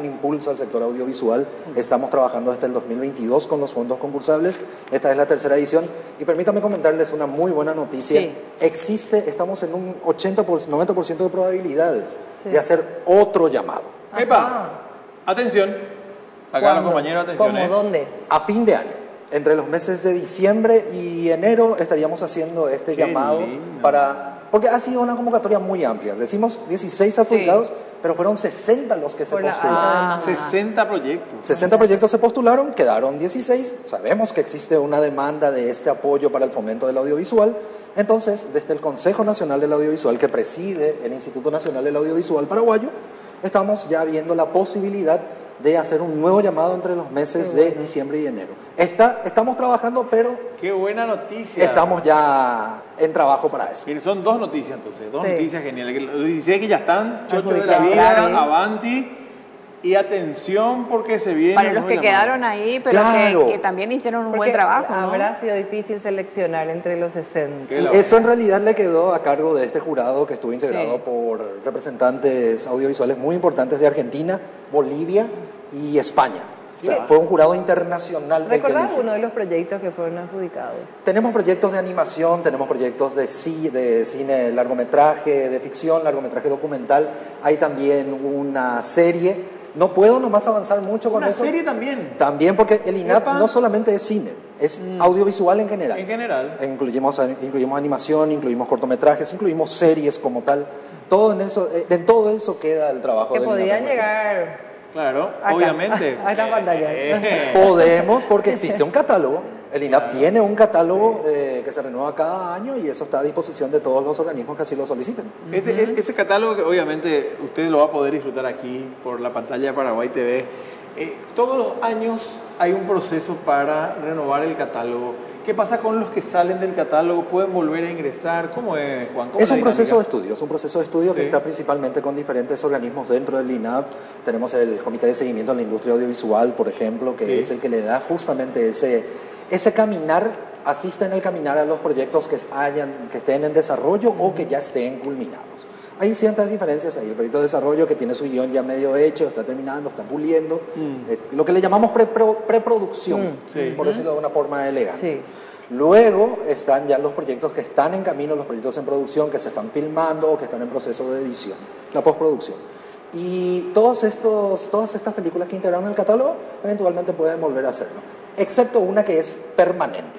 un impulso al sector audiovisual. Estamos trabajando desde el 2022 con los fondos concursables. Esta es la tercera edición. Y permítame comentarles una muy buena noticia. Sí. Estamos en un 90% de probabilidades de hacer otro llamado. ¡Epa! Atención. Acá los compañeros, atención. ¿Cómo? ¿Dónde? A fin de año. Entre los meses de diciembre y enero estaríamos haciendo este llamado lindo. porque ha sido una convocatoria muy amplia. Decimos 16 adjudicados, pero fueron 60 los que se postularon. 60 proyectos. 60 proyectos se postularon, quedaron 16. Sabemos que existe una demanda de este apoyo para el fomento del audiovisual. Entonces, desde el Consejo Nacional del Audiovisual, que preside el Instituto Nacional del Audiovisual Paraguayo, estamos ya viendo la posibilidad de hacer un nuevo llamado entre los meses de diciembre y enero. Estamos trabajando, pero ¡Qué buena noticia! estamos ya en trabajo para eso. Miren, son dos noticias entonces, dos Sí. noticias geniales. Los 16 que ya están, chochos de la Adjudicados, vida, sí. avanti, y atención porque se viene... Para un los nuevo que llamado. quedaron ahí, pero Claro. que también hicieron un Porque buen trabajo, ¿no? habrá sido difícil seleccionar entre los 60. Qué Y labor. eso en realidad le quedó a cargo de este jurado que estuvo integrado Sí. por representantes audiovisuales muy importantes de Argentina, Bolivia y España. O sea, fue un jurado internacional. el que ¿Recordás eligió. uno de los proyectos que fueron adjudicados? Tenemos proyectos de animación, tenemos proyectos de cine, largometraje, de ficción, largometraje documental. Hay también una serie. No puedo nomás avanzar mucho con Una eso. serie también. También porque el INAP Epa. no solamente es cine, es audiovisual en general. En general. Incluimos animación, incluimos cortometrajes, incluimos series como tal. Todo en todo eso queda el trabajo Que del podrían INAP. llegar Claro, acá, obviamente. a esta pantalla. Podemos, porque existe un catálogo. El INAP tiene un catálogo que se renueva cada año y eso está a disposición de todos los organismos que así lo soliciten. Ese catálogo que obviamente usted lo va a poder disfrutar aquí por la pantalla de Paraguay TV. Todos los años hay un proceso para renovar el catálogo. ¿Qué pasa con los que salen del catálogo? ¿Pueden volver a ingresar? ¿Cómo es, Juan? ¿Cómo Es la un proceso de dinámica? estudio, es un proceso de estudio que Sí. está principalmente con diferentes organismos dentro del INAP. Tenemos el Comité de Seguimiento en la Industria Audiovisual, por ejemplo, que Sí. es el que le da justamente ese caminar, asiste en el caminar a los proyectos que estén en desarrollo o que ya estén culminados. Hay ciertas diferencias ahí. El proyecto de desarrollo que tiene su guión ya medio hecho, está terminando, está puliendo, lo que le llamamos preproducción, Sí. por decirlo de una forma elegante. Sí. Luego están ya los proyectos que están en camino, los proyectos en producción, que se están filmando o que están en proceso de edición, la postproducción. Y todas estas películas que integraron el catálogo eventualmente pueden volver a hacerlo, excepto una que es permanente.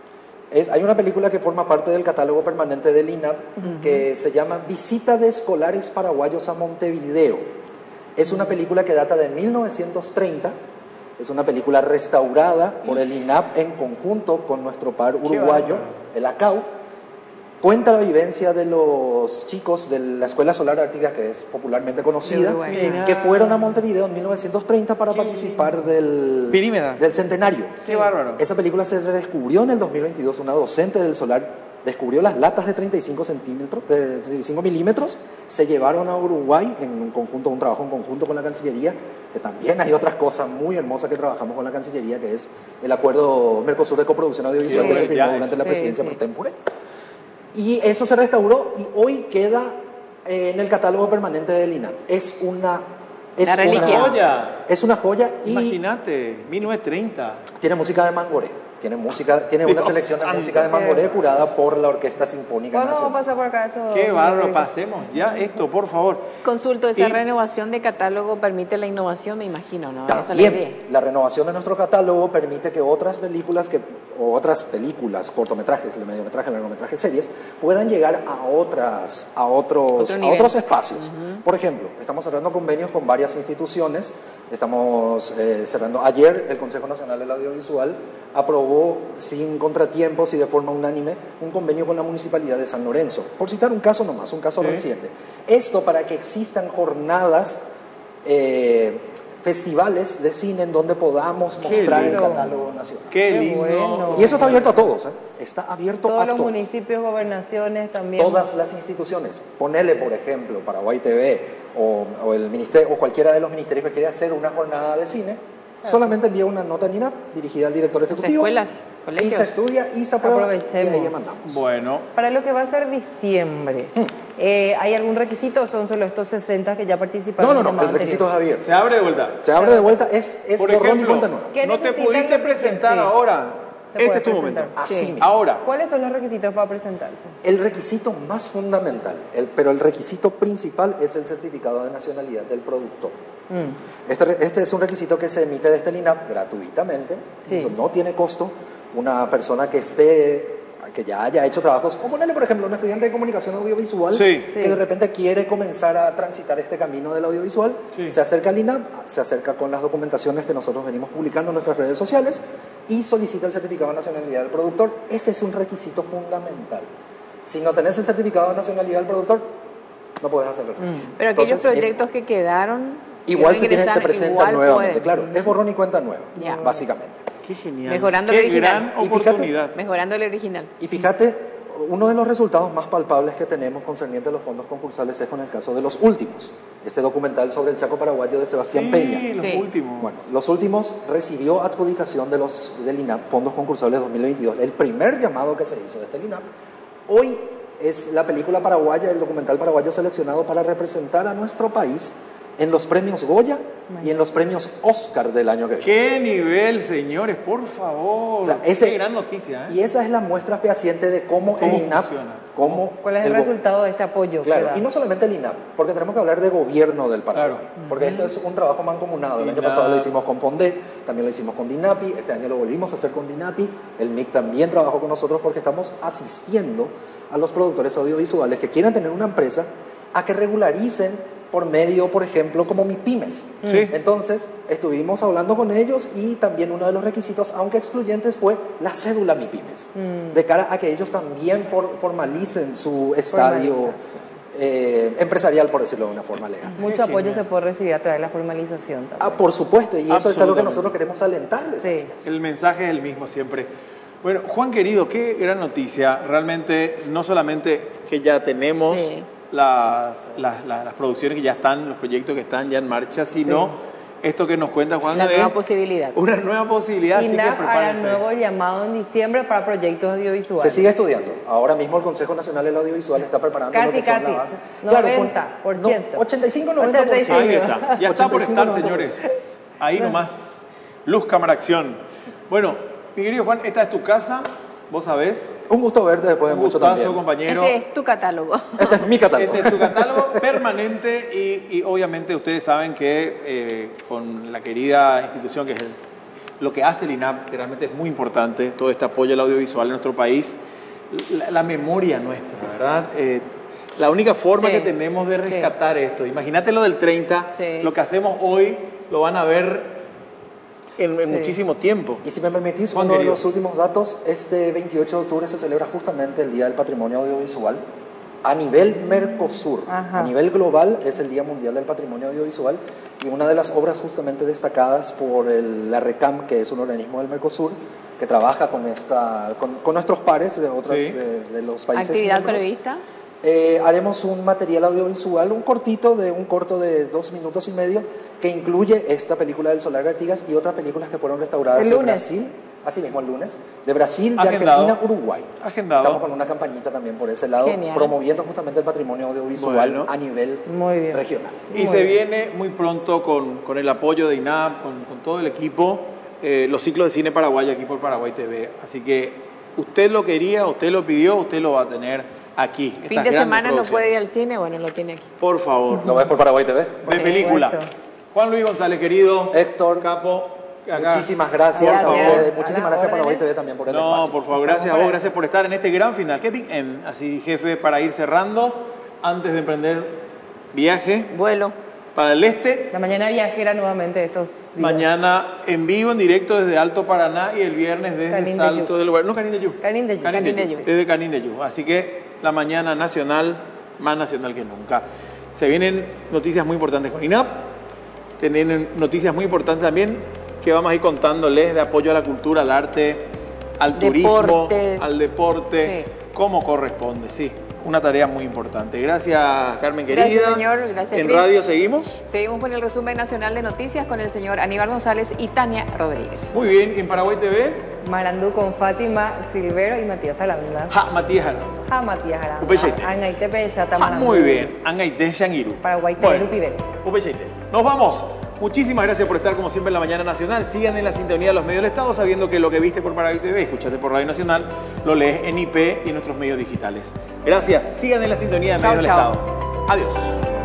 Hay una película que forma parte del catálogo permanente del INAP que se llama Visita de Escolares Paraguayos a Montevideo. Es una película que data de 1930. Es una película restaurada por el INAP en conjunto con nuestro par uruguayo, el ACAU. Cuenta la vivencia de los chicos de la Escuela Solar Ártica, que es popularmente conocida, De Uruguay. Mira. que fueron a Montevideo en 1930 para Qué participar del Pirímeda. centenario. Qué bárbaro. Esa película se redescubrió en el 2022. Una docente del Solar descubrió las latas de 35 milímetros, se llevaron a Uruguay en un trabajo en conjunto con la Cancillería, que también hay otras cosas muy hermosas que trabajamos con la Cancillería, que es el acuerdo Mercosur de coproducción audiovisual Sí, que se firmó ya durante eso. la presidencia pro tempore. Y eso se restauró y hoy queda en el catálogo permanente del INAP. Es una reliquia. Joya. Es una joya y Imagínate, 1930. tiene música de Mangoré. Tiene una Dios selección de santo. música de Mangoré curada por la Orquesta Sinfónica ¿Cuándo vamos a Nacional. pasar por acá? Eso? Qué bárbaro, pasemos ya esto, por favor. Consulto, esa Y- renovación de catálogo permite la innovación, me imagino, ¿no? Esa es la idea. También la renovación de nuestro catálogo permite que otras películas, cortometrajes, mediometrajes, largometrajes, series, puedan llegar a Otro nivel. otros espacios. Por ejemplo, estamos cerrando convenios con varias instituciones. Estamos cerrando. Ayer el Consejo Nacional del Audiovisual aprobó sin contratiempos y de forma unánime un convenio con la Municipalidad de San Lorenzo. Por citar un caso nomás, un caso Sí. reciente. Esto para que existan jornadas, festivales de cine en donde podamos Qué mostrar el lindo. catálogo nacional. Qué Qué lindo. bueno. Y eso está abierto a todos, ¿eh? Está abierto Todos a los todos. municipios, gobernaciones también. Todas las instituciones. Ponele, por ejemplo, Paraguay TV o el ministerio o cualquiera de los ministerios que quiera hacer una jornada de cine, solamente envía una nota en INAP dirigida al director ejecutivo. Escuelas, Y colegios. se estudia y se aprueba. Y Aprovechemos. ahí le mandamos. Bueno, Para lo que va a ser diciembre, ¿hay algún requisito o son solo estos 60 que ya participaron? No, en no, el no, el llamado requisito es anterior? abierto. se abre de vuelta. Se abre de vuelta, es Por borrón y ejemplo, cuenta nueva. ¿Qué no te necesitan pudiste que presentar sí. ahora. Te Este es tu puedes momento. presentar. Así Sí. mismo. Ahora, ¿Cuáles son los requisitos para presentarse? El requisito más fundamental, pero el requisito principal es el certificado de nacionalidad del productor. Este es un requisito que se emite desde el INAP gratuitamente, Sí. eso no tiene costo. Una persona que ya haya hecho trabajos, o ponerle por ejemplo un estudiante de comunicación audiovisual Sí. que Sí. de repente quiere comenzar a transitar este camino del audiovisual, Sí. se acerca al INAP, se acerca con las documentaciones que nosotros venimos publicando en nuestras redes sociales y solicita el certificado de nacionalidad del productor. Ese es un requisito fundamental. Si no tenés el certificado de nacionalidad del productor, no puedes hacerlo. Pero aquellos Entonces, proyectos que quedaron, igual que se ingresan, presentan igual nuevamente, pueden. claro, es borrón y cuenta nueva, Ya. básicamente. qué genial. Mejorando qué el original. gran Y fíjate- oportunidad. Mejorando el original. Y fíjate, uno de los resultados más palpables que tenemos concerniente a los fondos concursales es con el caso de los últimos. Este documental sobre el Chaco paraguayo de Sebastián Peña. Sí, los Sí. últimos. Bueno, los últimos recibió adjudicación del INAP, fondos concursables 2022. El primer llamado que se hizo desde el INAP. Hoy es la película paraguaya, el documental paraguayo seleccionado para representar a nuestro país en los premios Goya y en los premios Oscar del año que viene. Qué nivel, señores, por favor. O sea, Qué gran noticia, ¿eh? Y esa es la muestra fehaciente de cómo el ¿Cómo INAP, funciona? cómo ¿Cuál es el go- resultado de este apoyo? Claro, que da? y no solamente el INAP, porque tenemos que hablar de gobierno del Paraguay, Claro. porque esto es un trabajo mancomunado. El año INAP. pasado lo hicimos con FONDE, también lo hicimos con DINAPI, este año lo volvimos a hacer con DINAPI, el MIC también trabajó con nosotros porque estamos asistiendo a los productores audiovisuales que quieran tener una empresa a que regularicen por medio, por ejemplo, como MIPYMES. Sí. Entonces, estuvimos hablando con ellos y también uno de los requisitos, aunque excluyentes, fue la cédula MIPYMES, de cara a que ellos también formalicen su estadio empresarial, por decirlo de una forma legal. Mucho apoyo genial. se puede recibir a través de la formalización también. Ah, por supuesto, y eso es algo que Absolutamente. nosotros queremos alentarles. Sí. El mensaje es el mismo siempre. Bueno, Juan querido, qué gran noticia. Realmente, no solamente que ya tenemos Sí. las producciones que ya están, los proyectos que están ya en marcha, sino esto que nos cuenta Juan La de nueva posibilidad. una nueva posibilidad. Así que INAP hará prepárense. nuevo llamado en diciembre para proyectos audiovisuales. Se sigue estudiando. Ahora mismo el Consejo Nacional del Audiovisual está preparando Casi, lo que son casi. la base. 90%. 85-90%. Ahí está. Ya está por estar, 85-90%. señores. Ahí nomás. Luz, cámara, acción. Bueno, mi querido Juan, esta es tu casa. Vos sabés. Un gusto verte después de Un mucho gustazo, también. compañero. Este es tu catálogo. Este es mi catálogo. Este es tu catálogo permanente y obviamente ustedes saben que con la querida institución que es lo que hace el INAP, que realmente es muy importante, todo este apoyo al audiovisual en nuestro país, la memoria nuestra, ¿verdad? La única forma Sí. que tenemos de rescatar esto, imagínate lo del 30, Sí. lo que hacemos hoy lo van a ver en Sí. muchísimo tiempo. Y si me permitís, Juan uno de querido. los últimos datos, este 28 de octubre se celebra justamente el Día del Patrimonio Audiovisual. A nivel Mercosur, Ajá. a nivel global, es el Día Mundial del Patrimonio Audiovisual y una de las obras justamente destacadas por la RECAM, que es un organismo del Mercosur, que trabaja con nuestros pares de otros Sí. de los países Actividad miembros. prevista. Haremos un material audiovisual, un corto de 2 minutos y medio, que incluye esta película del Solar de Artigas y otras películas que fueron restauradas El de lunes. Brasil, así mismo el lunes, de Brasil, de Agendado. Argentina, Uruguay. Agendado. Estamos con una campañita también por ese lado, Genial. promoviendo justamente el patrimonio audiovisual Bueno. a nivel Muy bien. regional. Y Muy se bien. viene muy pronto con el apoyo de INAP, con todo el equipo, los ciclos de cine paraguayo aquí por Paraguay TV. Así que usted lo quería, usted lo pidió, usted lo va a tener aquí. Fin estas de grandes semana no producciones. puede ir al cine, bueno, lo tiene aquí. Por favor, ¿Lo ves por Paraguay TV? de película. supuesto. Juan Luis González, querido. Héctor, Capo. Acá. muchísimas gracias Gracias. a ustedes, A muchísimas las gracias a Paraguay órdenes. TV también por el No, espacio. por favor, gracias a Estamos vos, para gracias por estar en este gran final. Qué big end, así jefe, para ir cerrando, antes de emprender viaje Vuelo. para el este. La mañana viajera nuevamente estos días. Mañana en vivo, en directo desde Alto Paraná y el viernes desde Canin de Salto Yu. del Lugar. No, Canin de Yu. Canin de Yu. Canin Canin de de Yu. Yu. Desde Canin de Yu. Así que la mañana nacional, más nacional que nunca. Se vienen noticias muy importantes con INAP. Tienen noticias muy importantes también que vamos a ir contándoles de apoyo a la cultura, al arte, al turismo, Deporte. al deporte, Sí. como corresponde, sí. una tarea muy importante. Gracias, Carmen querida. Gracias, señor. Gracias, En Cris. radio seguimos. Seguimos con el resumen nacional de noticias con el señor Aníbal González y Tania Rodríguez. Muy bien, en Paraguay TV, Marandú con Fátima Silvero y Matías Aranda. Matías Aranda. Matías Aranda. Upechaite. Angaitepe, Yata Marandú. Muy bien, Angaité Yangiru. Paraguay TV, Pibel. Upechaite. Nos vamos. Muchísimas gracias por estar como siempre en la mañana nacional. Sigan en la sintonía de los medios del Estado, sabiendo que lo que viste por Paraguay TV, escuchaste por Radio Nacional, lo lees en IP y en nuestros medios digitales. Gracias. Sigan en la sintonía de Chao, medios del chao. Estado. Adiós.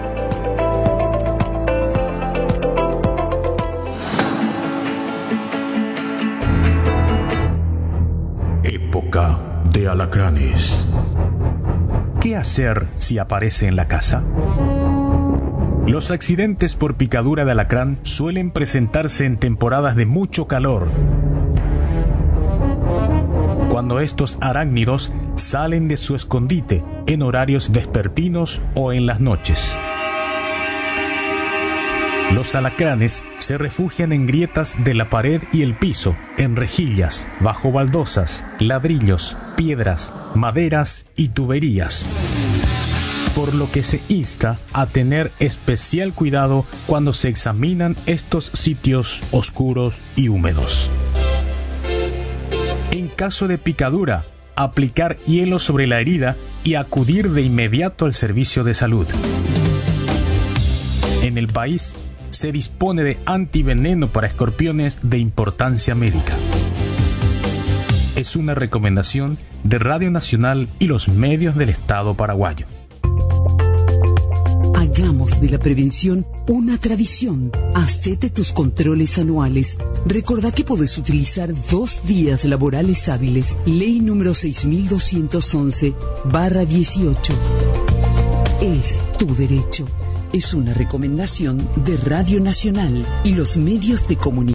Época de alacranes. ¿Qué hacer si aparece en la casa? Los accidentes por picadura de alacrán suelen presentarse en temporadas de mucho calor, cuando estos arácnidos salen de su escondite en horarios vespertinos o en las noches. Los alacranes se refugian en grietas de la pared y el piso, en rejillas, bajo baldosas, ladrillos, piedras, maderas y tuberías. Por lo que se insta a tener especial cuidado cuando se examinan estos sitios oscuros y húmedos. En caso de picadura, aplicar hielo sobre la herida y acudir de inmediato al servicio de salud. En el país se dispone de antiveneno para escorpiones de importancia médica. Es una recomendación de Radio Nacional y los medios del Estado paraguayo. Hagamos de la prevención una tradición. Hacete tus controles anuales. Recordá que podés utilizar 2 días laborales hábiles. Ley número 6211/18. Es tu derecho. Es una recomendación de Radio Nacional y los medios de comunicación.